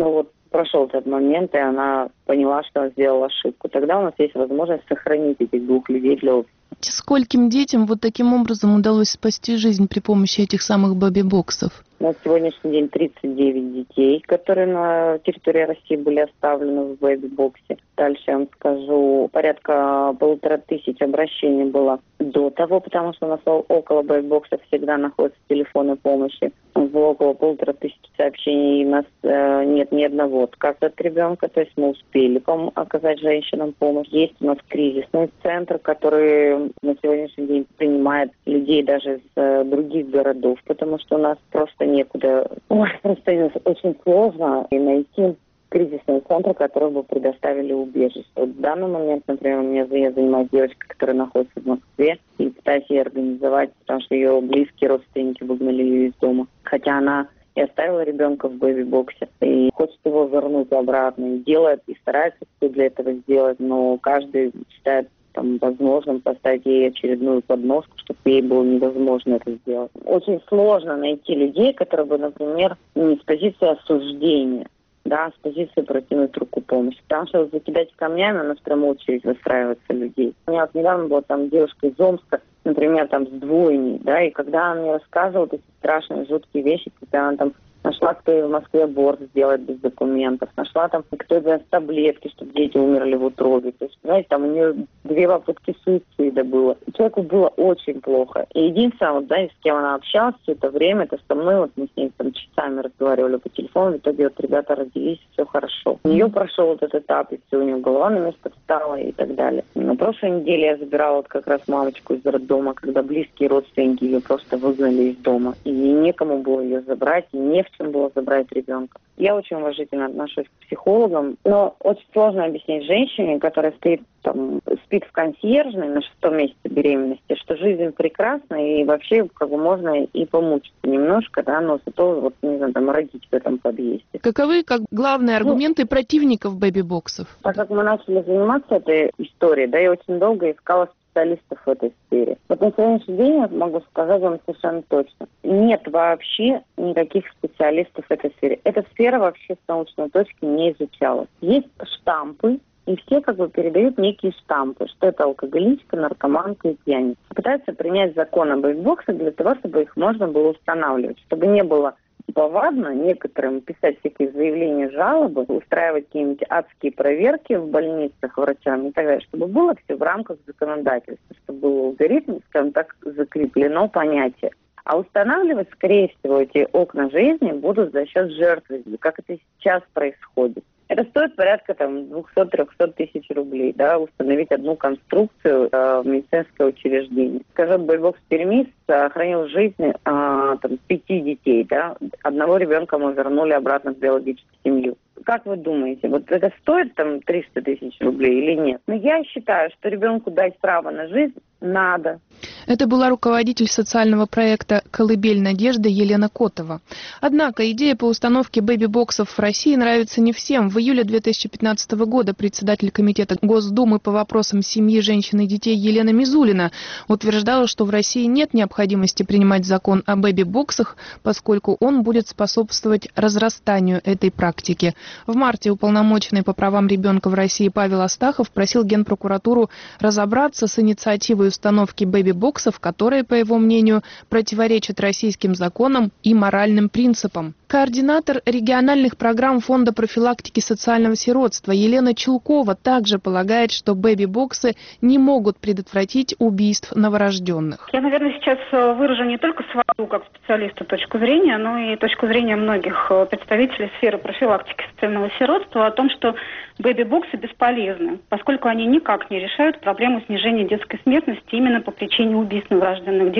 Прошел этот момент, и она поняла, что она сделала ошибку. Тогда у нас есть возможность сохранить этих 2 людей для общества. Скольким детям вот таким образом удалось спасти жизнь при помощи этих самых бэби-боксов? На сегодняшний день 39 детей, которые на территории России были оставлены в бэби-боксе. Дальше я вам скажу, порядка 1500 обращений было до того, потому что у нас около бэби-боксов всегда находятся телефоны помощи. Было около 1500 сообщений, и у нас нет ни одного отказа от ребенка, то есть мы успели оказать женщинам помощь. Есть у нас кризисный центр, который на сегодняшний день принимает людей даже из других городов, потому что у нас просто некуда. Просто очень сложно найти кризисные центры, которые бы предоставили убежище. В данный момент, например, я занимаюсь девочкой, которая находится в Москве, и пытаюсь ей организовать, потому что ее близкие родственники выгнали ее из дома. Хотя она и оставила ребенка в бэби-боксе, и хочет его вернуть обратно, и делает, и старается все для этого сделать, но каждый считает возможным поставить ей очередную подножку, чтобы ей было невозможно это сделать. Очень сложно найти людей, которые бы, например, не с позиции осуждения, с позиции протянуть руку помощи. Потому что закидать камнями, у нас прям очередь выстраивается людей. У меня недавно была девушка из Омска, например, с двойней, и когда она мне рассказывала эти страшные, жуткие вещи, когда она нашла, кто ей в Москве аборт сделать без документов, нашла кто даст таблетки, чтобы дети умерли в утробе. То есть, знаете, у нее 2 попытки суицида было. Человеку было очень плохо. И единственное, с кем она общалась все это время, это со мной, мы с ней часами разговаривали по телефону, в итоге ребята родились, все хорошо. У нее прошел этот этап, и все, у нее голова на место встала и так далее. На прошлой неделе я забирала как раз мамочку из роддома, когда близкие родственники ее просто выгнали из дома. И некому было ее забрать, и не в чем было забрать ребенка. Я очень уважительно отношусь к психологам, но очень сложно объяснить женщине, которая спит в консьержной на 6-м месяце беременности, что жизнь прекрасна, и вообще можно и помучиться немножко, но зато родить в этом подъезде. Каковы главные аргументы противников бэби-боксов? Так как мы начали заниматься этой историей, я очень долго искала специалистов в этой сфере. На сегодняшний день я могу сказать вам совершенно точно. Нет вообще никаких специалистов в этой сфере. Эта сфера вообще с научной точки не изучалась. Есть штампы, и все передают некие штампы, что это алкоголичка, наркоманка и пьяница. Пытаются принять закон об бэби-боксах для того, чтобы их можно было устанавливать, чтобы не было повадно некоторым писать всякие заявления, жалобы, устраивать какие-нибудь адские проверки в больницах врачам и так далее, чтобы было все в рамках законодательства, чтобы был алгоритм, закреплено понятие. А устанавливать, скорее всего, эти окна жизни будут за счет жертвы, как это сейчас происходит. Это стоит порядка 200-300 тысяч рублей, установить одну конструкцию в медицинское учреждение. Скажем, бэби-бокс в Перми сохранил жизнь 5 детей, Одного ребенка мы вернули обратно в биологическую семью. Как вы думаете, это стоит 300 тысяч рублей или нет? Я считаю, что ребенку дать право на жизнь надо. Это была руководитель социального проекта «Колыбель надежды» Елена Котова. Однако идея по установке бэби-боксов в России нравится не всем. В июле 2015 года председатель Комитета Госдумы по вопросам семьи, женщин и детей Елена Мизулина утверждала, что в России нет необходимости принимать закон о бэби-боксах, поскольку он будет способствовать разрастанию этой практики. В марте уполномоченный по правам ребенка в России Павел Астахов просил Генпрокуратуру разобраться с инициативой установки бэби-боксов, которые, по его мнению, противоречат российским законам и моральным принципам. Координатор региональных программ Фонда профилактики социального сиротства Елена Чулкова также полагает, что бэби-боксы не могут предотвратить убийств новорожденных. Я, наверное, сейчас выражу не только свою, как специалиста, точку зрения, но и точку зрения многих представителей сферы профилактики социального сиротства о том, что бэби-боксы бесполезны, поскольку они никак не решают проблему снижения детской смертности именно по причине убийств новорожденных детей.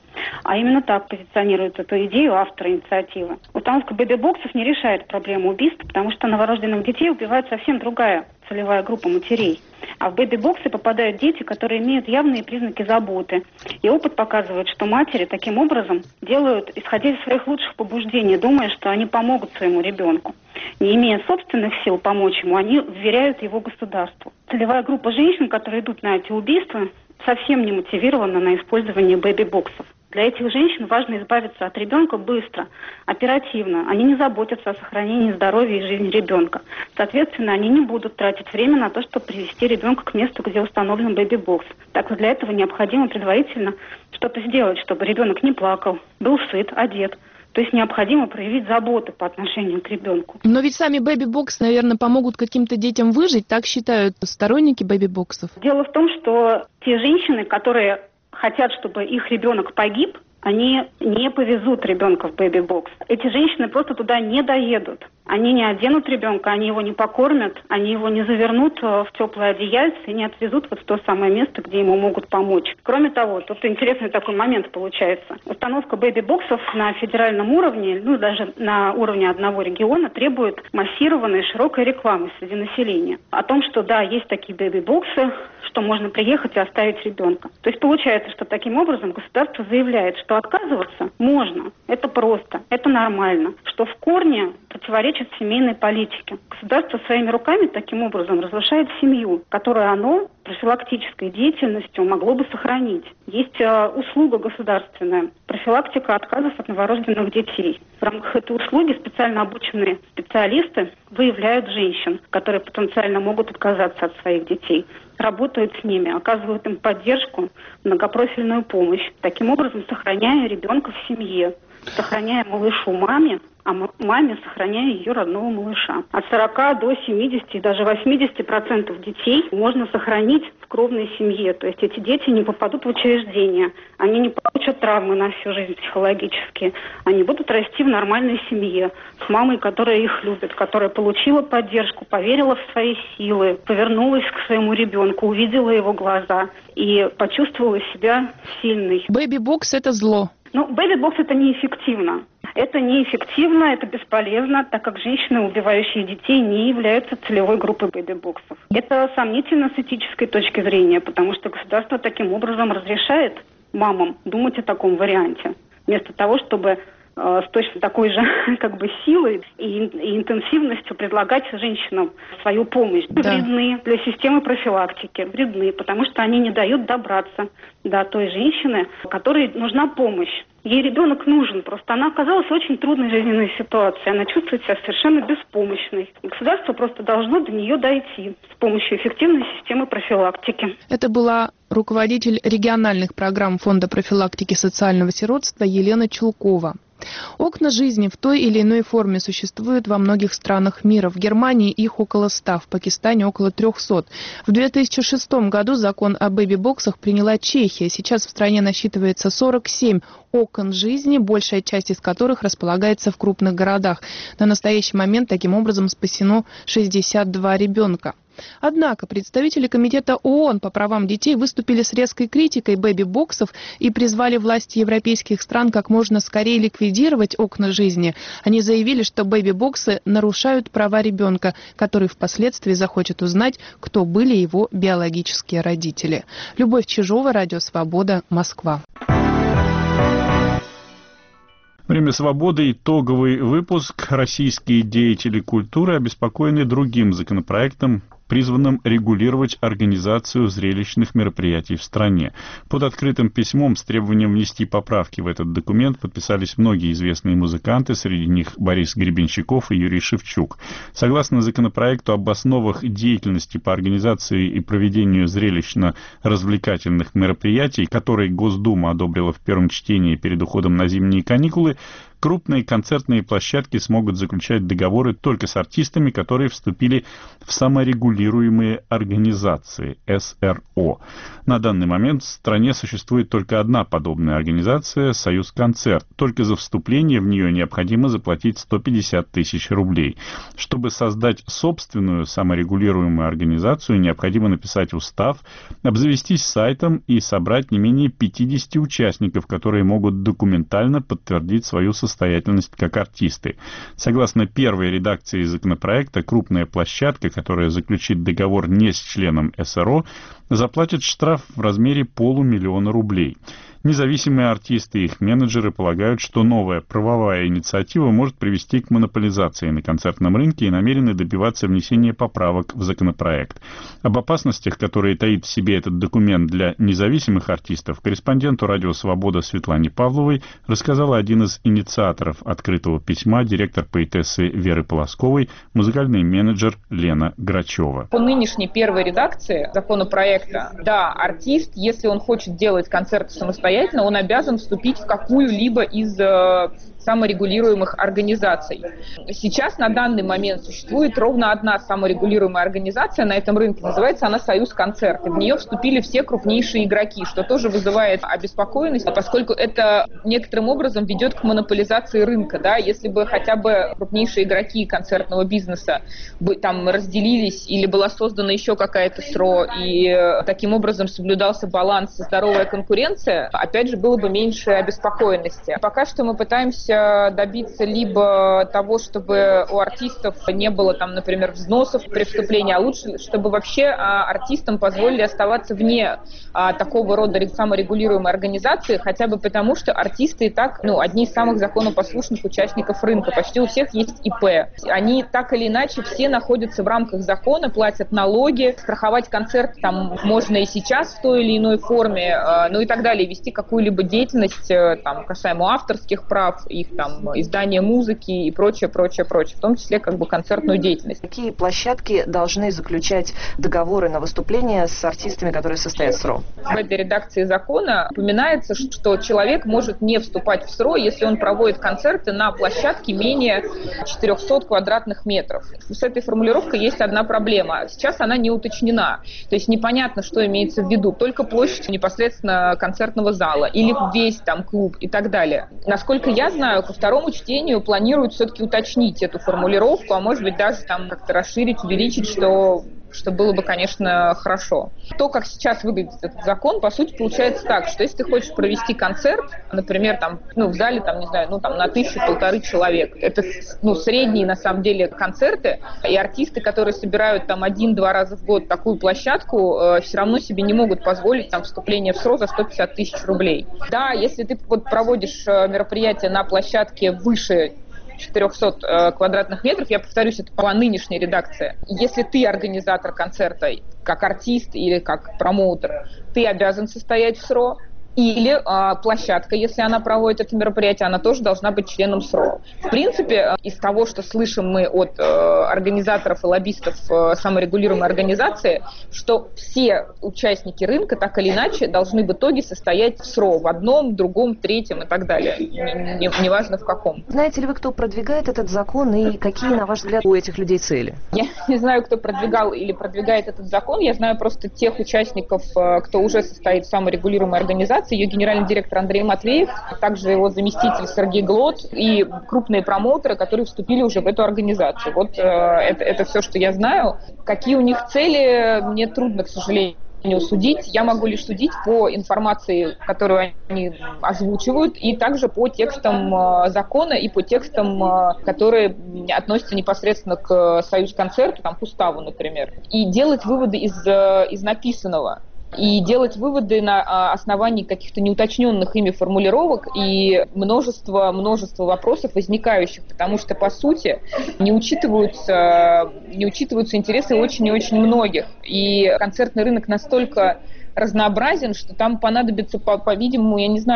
А именно так позиционирует эту идею автор инициативы. Установка бэби-боксов не решает проблему убийств, потому что новорожденных детей убивает совсем другая целевая группа матерей. А в бэби-боксы попадают дети, которые имеют явные признаки заботы. И опыт показывает, что матери таким образом делают, исходя из своих лучших побуждений, думая, что они помогут своему ребенку. Не имея собственных сил помочь ему, они вверяют его государству. Целевая группа женщин, которые идут на эти убийства, совсем не мотивирована на использование бэби-боксов. Для этих женщин важно избавиться от ребенка быстро, оперативно. Они не заботятся о сохранении здоровья и жизни ребенка. Соответственно, они не будут тратить время на то, чтобы привести ребенка к месту, где установлен бэби-бокс. Так что для этого необходимо предварительно что-то сделать, чтобы ребенок не плакал, был сыт, одет. То есть необходимо проявить заботу по отношению к ребенку. Но ведь сами бэби-боксы, наверное, помогут каким-то детям выжить, так считают сторонники бэби-боксов. Дело в том, что те женщины, которые хотят, чтобы их ребенок погиб, они не повезут ребенка в бэби-бокс. Эти женщины просто туда не доедут. Они не оденут ребенка, они его не покормят, они его не завернут в теплое одеяльце и не отвезут вот в то самое место, где ему могут помочь. Кроме того, тут интересный такой момент получается. Установка бэби-боксов на федеральном уровне, даже на уровне одного региона, требует массированной широкой рекламы среди населения. О том, что да, есть такие бэби-боксы, что можно приехать и оставить ребенка. То есть получается, что таким образом государство заявляет, что отказываться можно, это просто, это нормально, что в корне противоречит семейной политике. Государство своими руками таким образом разрушает семью, которую оно профилактической деятельностью могло бы сохранить. Есть услуга государственная, профилактика отказов от новорожденных детей. В рамках этой услуги специально обученные специалисты выявляют женщин, которые потенциально могут отказаться от своих детей, работают с ними, оказывают им поддержку, многопрофильную помощь, таким образом сохраняя ребенка в семье, сохраняя малышу маме, а маме сохраняя ее родного малыша. От 40 до 70 и даже 80% детей можно сохранить в кровной семье. То есть эти дети не попадут в учреждение, они не получат травмы на всю жизнь психологические. Они будут расти в нормальной семье с мамой, которая их любит, которая получила поддержку, поверила в свои силы, повернулась к своему ребенку, увидела его глаза и почувствовала себя сильной. Бэби-бокс – это зло. Бэби-бокс – это неэффективно. Это неэффективно, это бесполезно, так как женщины, убивающие детей, не являются целевой группой бэби-боксов. Это сомнительно с этической точки зрения, потому что государство таким образом разрешает мамам думать о таком варианте, вместо того, чтобы с точно такой же силой и интенсивностью предлагать женщинам свою помощь. Да. Вредны для системы профилактики, вредны, потому что они не дают добраться до той женщины, которой нужна помощь. Ей ребенок нужен, просто она оказалась в очень трудной жизненной ситуации, она чувствует себя совершенно беспомощной. И государство просто должно до нее дойти с помощью эффективной системы профилактики. Это была руководитель региональных программ Фонда профилактики социального сиротства Елена Чулкова. Окна жизни в той или иной форме существуют во многих странах мира. В Германии их около 100, в Пакистане около 300. В 2006 году закон о бэби-боксах приняла Чехия. Сейчас в стране насчитывается 47 окон жизни, большая часть из которых располагается в крупных городах. На настоящий момент таким образом спасено 62 ребенка. Однако представители Комитета ООН по правам детей выступили с резкой критикой бэби-боксов и призвали власти европейских стран как можно скорее ликвидировать окна жизни. Они заявили, что бэби-боксы нарушают права ребенка, который впоследствии захочет узнать, кто были его биологические родители. Любовь Чижова, Радио Свобода, Москва. Время свободы. Итоговый выпуск. Российские деятели культуры обеспокоены другим законопроектом, призванным регулировать организацию зрелищных мероприятий в стране. Под открытым письмом с требованием внести поправки в этот документ подписались многие известные музыканты, среди них Борис Гребенщиков и Юрий Шевчук. Согласно законопроекту об основах деятельности по организации и проведению зрелищно-развлекательных мероприятий, который Госдума одобрила в первом чтении перед уходом на зимние каникулы, крупные концертные площадки смогут заключать договоры только с артистами, которые вступили в саморегулирование саморегулируемые организации, СРО. На данный момент в стране существует только одна подобная организация, «Союзконцерт». Только за вступление в нее необходимо заплатить 150 тысяч рублей. Чтобы создать собственную саморегулируемую организацию, необходимо написать устав, обзавестись сайтом и собрать не менее 50 участников, которые могут документально подтвердить свою состоятельность как артисты. Согласно первой редакции законопроекта, крупная площадка, которая заключит договор не с членом СРО, заплатит штраф в размере 500 000 рублей. Независимые артисты и их менеджеры полагают, что новая правовая инициатива может привести к монополизации на концертном рынке и намерены добиваться внесения поправок в законопроект. Об опасностях, которые таит в себе этот документ для независимых артистов, корреспонденту «Радио Свобода» Светлане Павловой рассказала один из инициаторов открытого письма, директор поэтессы Веры Полосковой, музыкальный менеджер Лена Грачева. По нынешней первой редакции законопроекта, да, артист, если он хочет делать концерты самостоятельно, он обязан вступить в какую-либо из саморегулируемых организаций. Сейчас на данный момент существует ровно одна саморегулируемая организация на этом рынке, называется она «Союзконцерт». В нее вступили все крупнейшие игроки, что тоже вызывает обеспокоенность, поскольку это некоторым образом ведет к монополизации рынка. Да? Если бы хотя бы крупнейшие игроки концертного бизнеса бы там разделились или была создана еще какая-то СРО и таким образом соблюдался баланс и здоровая конкуренция, опять же, было бы меньше обеспокоенности. Пока что мы пытаемся добиться либо того, чтобы у артистов не было, там, например, взносов при вступлении, а лучше, чтобы вообще артистам позволили оставаться вне такого рода саморегулируемой организации, хотя бы потому, что артисты и так, одни из самых законопослушных участников рынка. Почти у всех есть ИП. Они так или иначе все находятся в рамках закона, платят налоги, страховать концерт там можно и сейчас в той или иной форме, и так далее, вести какую-либо деятельность там, касаемо авторских прав, их там издания музыки и прочее, в том числе концертную деятельность. Какие площадки должны заключать договоры на выступление с артистами, которые состоят в СРО? В этой редакции закона упоминается, что человек может не вступать в СРО, если он проводит концерты на площадке менее 400 квадратных метров. С этой формулировкой есть одна проблема. Сейчас она не уточнена. То есть непонятно, что имеется в виду. Только площадь непосредственно концертного зала или весь там клуб и так далее. Насколько я знаю, ко второму чтению планируют все-таки уточнить эту формулировку, а может быть даже там как-то расширить, увеличить, что было бы, конечно, хорошо. То, как сейчас выглядит этот закон, по сути, получается так, что если ты хочешь провести концерт, например, в зале, на 1000-1500 человек, это, средние, на самом деле, концерты, и артисты, которые собирают 1-2 раза в год такую площадку, все равно себе не могут позволить вступление в СРО за 150 тысяч рублей. Да, если ты проводишь мероприятие на площадке выше 400 квадратных метров, я повторюсь, это по нынешней редакции. Если ты организатор концерта, как артист или как промоутер, ты обязан состоять в СРО. Или площадка, если она проводит это мероприятие, она тоже должна быть членом СРО. В принципе, из того, что слышим мы от организаторов и лоббистов саморегулируемой организации, что все участники рынка так или иначе должны в итоге состоять в СРО, в одном, другом, третьем и так далее. Неважно в каком. Знаете ли вы, кто продвигает этот закон и какие, на ваш взгляд, у этих людей цели? Я не знаю, кто продвигал или продвигает этот закон. Я знаю просто тех участников, кто уже состоит в саморегулируемой организации. Ее генеральный директор Андрей Матвеев, также его заместитель Сергей Глот и крупные промоутеры, которые вступили уже в эту организацию. Вот это все, что я знаю. Какие у них цели, мне трудно, к сожалению, судить. Я могу лишь судить по информации, которую они озвучивают, и также по текстам закона и по текстам, которые относятся непосредственно к Союзконцерту, к уставу, например. И делать выводы из написанного. И делать выводы на основании каких-то неуточненных ими формулировок и множество вопросов возникающих, потому что, по сути, не учитываются интересы очень и очень многих. И концертный рынок настолько разнообразен, что там понадобится, по-видимому, я не знаю,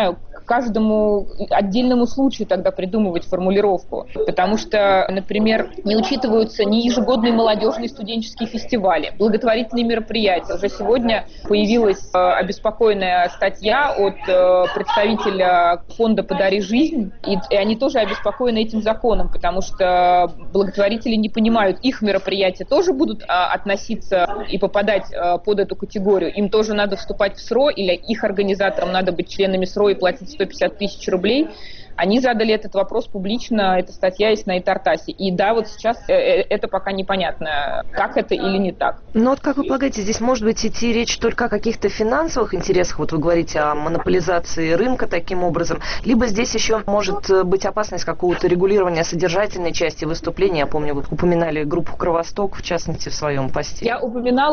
каждому отдельному случаю тогда придумывать формулировку. Потому что, например, не учитываются ни ежегодные молодежные студенческие фестивали, благотворительные мероприятия. Уже сегодня появилась обеспокоенная статья от представителя фонда «Подари жизнь», и они тоже обеспокоены этим законом, потому что благотворители не понимают, их мероприятия тоже будут относиться и попадать под эту категорию. Им тоже надо вступать в СРО, или их организаторам надо быть членами СРО и платить 150 тысяч рублей. Они задали этот вопрос публично, эта статья есть на ИТАРТАСе. И да, вот сейчас это пока непонятно, так это или не так. Но вот как вы полагаете, здесь может быть идти речь только о каких-то финансовых интересах? Вот вы говорите о монополизации рынка таким образом. Либо здесь еще может быть опасность какого-то регулирования содержательной части выступления. Я помню, вы упоминали группу «Кровосток», в частности, в своем посте. Я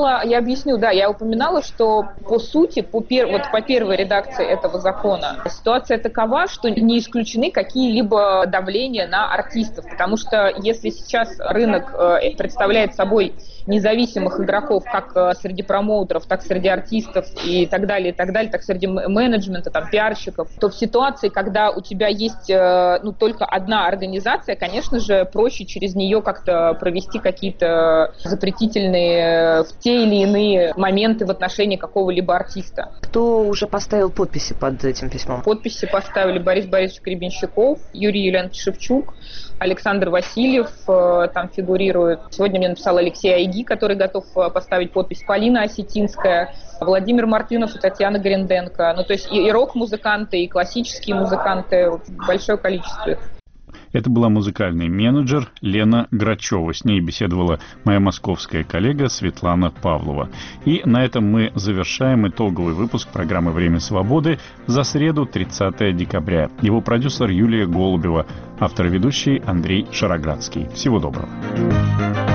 упоминала, что по сути, по первой редакции этого закона, ситуация такова, что не исключена какие-либо давления на артистов, потому что если сейчас рынок представляет собой независимых игроков как среди промоутеров, так среди артистов и так далее, так среди менеджмента, там, пиарщиков, то в ситуации, когда у тебя есть только одна организация, конечно же, проще через нее как-то провести какие-то запретительные в те или иные моменты в отношении какого-либо артиста. Кто уже поставил подписи под этим письмом? Подписи поставили Борис Борисович Гребенщиков, Юрий Юлианович Шевчук, Александр Васильев там фигурирует. Сегодня мне написал Алексей Айги, который готов поставить подпись, Полина Осетинская, Владимир Мартынов и Татьяна Гринденко. Ну, то есть и рок-музыканты, и классические музыканты, большое количество их. Это была музыкальный менеджер Лена Грачева. С ней беседовала моя московская коллега Светлана Павлова. И на этом мы завершаем итоговый выпуск программы «Время свободы» за среду, 30 декабря. Его продюсер Юлия Голубева, автор и ведущий Андрей Шароградский. Всего доброго.